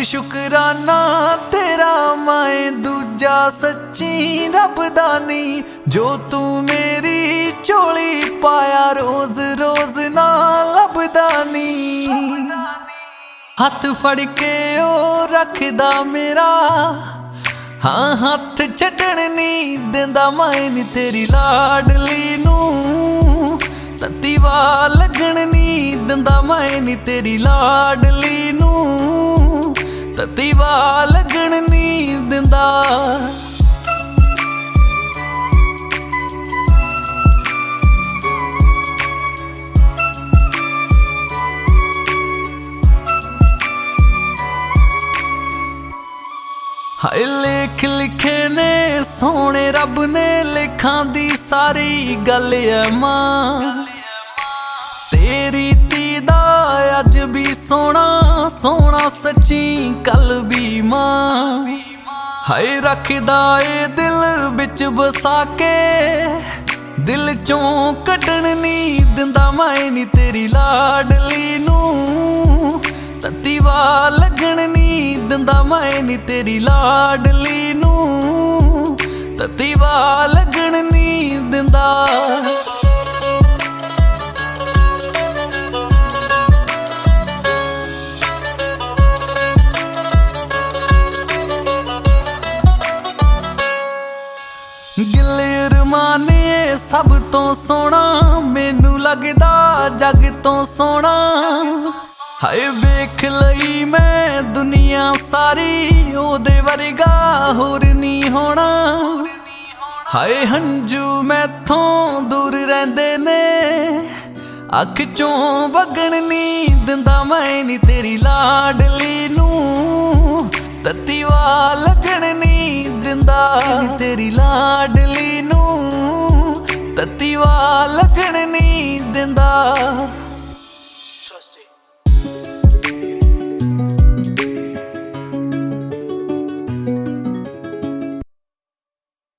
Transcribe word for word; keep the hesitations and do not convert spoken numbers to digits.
शुकराना तेरा मैं दूजा सच्ची रब दा नी, जो तू मेरी झोली पाया रोज रोज ना लभदा नी। हथ फड़ के ओ रखदा मेरा, हाँ हथ छड्डण नी देंदा मैं नी तेरी लाडली नू, तत्ती वाह लगण नी दिंदा मैं नी तेरी लाडली नू, तत्ती वाह लगण नी दिंदा। हाय लेख लिखे ने सोने रब ने, लिखां दी सारी गल है मां, तेरी धी दा अज भी सोना सोना सच्ची कल भी मां। हाय रखदा ए दिल बिच बसा के, दिल चों कड्डण नी दिंदा मैं नी तेरी लाडली नू, तत्ती वाह लगण नी दिंदा मैं नी तेरी लाडली नू, तत्ती वाह लगण नी दिंदा। गिले रमाने सब तो सोना, मैनू लगदा जग तो सोना। हाय वेख लई मैं दुनिया सारी, ओदे वर्गा होर नी होना। हाय हंजू मैथों दूर रहिंदे ने, अख चों वगण नी दिंदा मैं नी तेरी लाडली नू, तत्ती वाह लगण नी दिंदा तेरी लाडली नू, तत्ती वाह लगण नी दिंदा।